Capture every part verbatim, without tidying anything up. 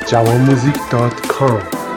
جوانموزیک دات کام.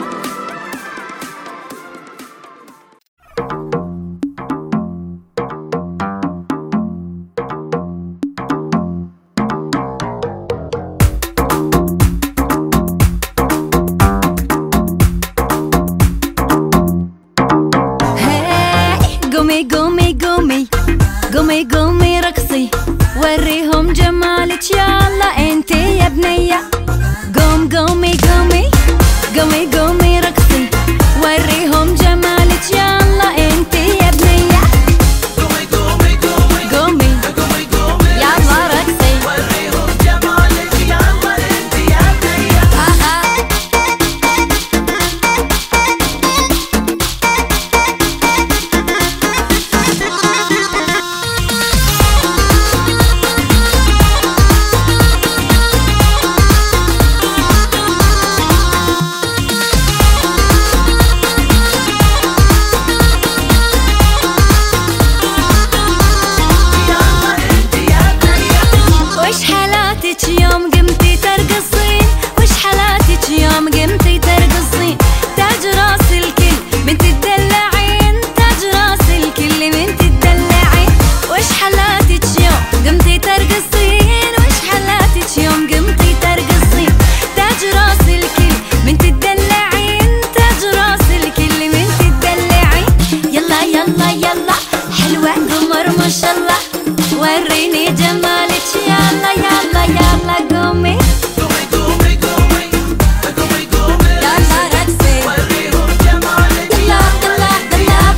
قومي قومي قومي قومي قومي رقصي وريهم جمالك يلا انتي يا بنية. قوم قومي قومي قومي قومي رقصي وريهم جمالك يلا انتي يا بنية. قومي قومي قومي قومي قومي قومي يلا رقصي وريهم جمالك يلا انتي يا بنية. وش حالاتك يوم قمتي ترقصين؟ وش حالاتك يوم قمتي ترقصين؟ تاج راس الكل من تدلعين، تاج راس الكل من تدلعين. وش حالاتك يوم قمتي ترقصين؟ وش حالاتك يوم قمتي ترقصين؟ تاج راس الكل من تدلعين، تاج راس الكل من تدلعين. يلا يلا يلا حلوة قمر ما شاء الله وريني جمالك يلا يلا يلا. قومي قومي قومي قومي قومي قومي يلا رقصي وريهم جمالك يلا يلا يلا.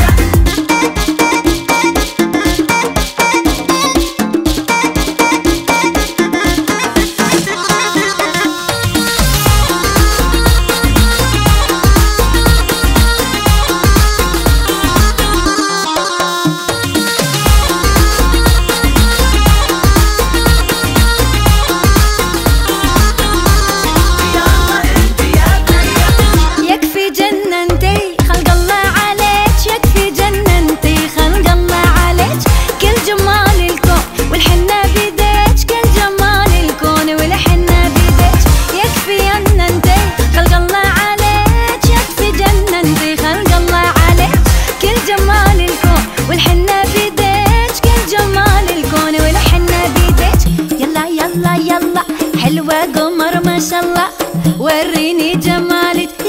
يكفي جننتي خلق الله عليك، يكفي جننتي خلق الله عليك. كل جمال الكون والحنة بيديك، كل جمال الكون والحنة بيديك. يكفي جننتي خلق الله عليك، يكفي جننتي خلق الله عليك. كل جمال الكون والحنة بيديك، كل جمال الكون والحنة بيديك. يلا يلا يلا حلوة قمر ما شاء الله وريني جمالك